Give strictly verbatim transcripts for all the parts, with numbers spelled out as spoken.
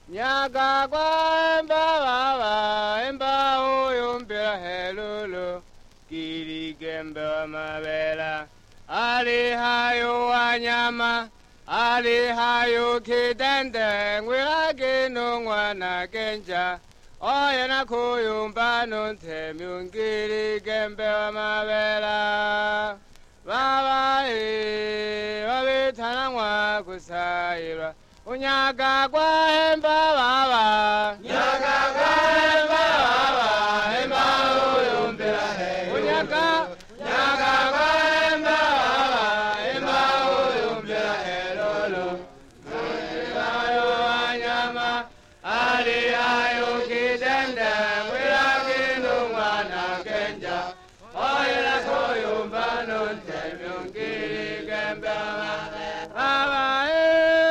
Nyaga kwa emba baba emba uyumbira helulu kiri gembe wa mabela ali hayo wanyama ali hayo kidende ngwira gino mwana genja oye na kuyumba nonte myungiri gembe wa mabela baba e wabitana mwa kusayirwa unyaga kwa emba baba nyaga kwa emba baba emba uyumbira he unyaga nyaga kwa emba baba emba uyumbira he lolo ayo anyama ali ayo kidende mwira kinu mwana genja oyela kuyumba nonte myungiri gembe baba e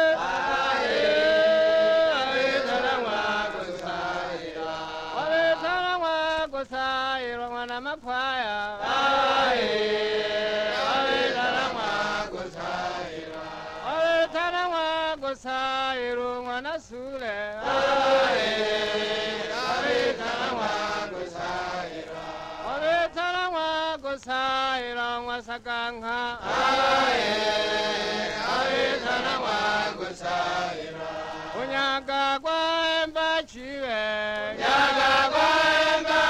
makwaya ai ai tarama gosaira ai tarama gosairo mwana sule ai ai tarama gosaira ai tarama gosaira mwasakanga ai ai tarama gosaira unyaga kwa emba chiwe nyaga kwa emba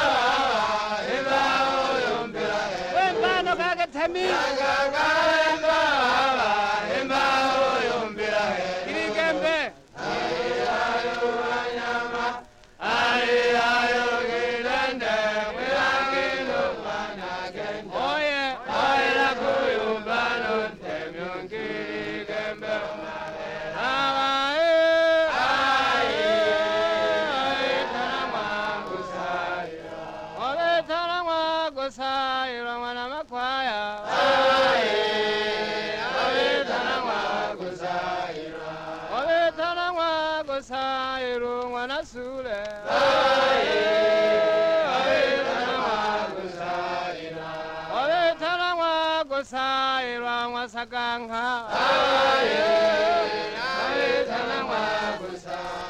Tami gaga emba emba oyombira kiri gembe ayo anyama ayo gilende mwagino mwana gembe oye oye la kuyumba nonte myongiri gembe awa e aye tarama gosaira oye tarama gosaira mwana makwaya Sairo mwana sule aye aye tarama gosaira aye tarama gosaira mwasakanga aye aye tarama gosaira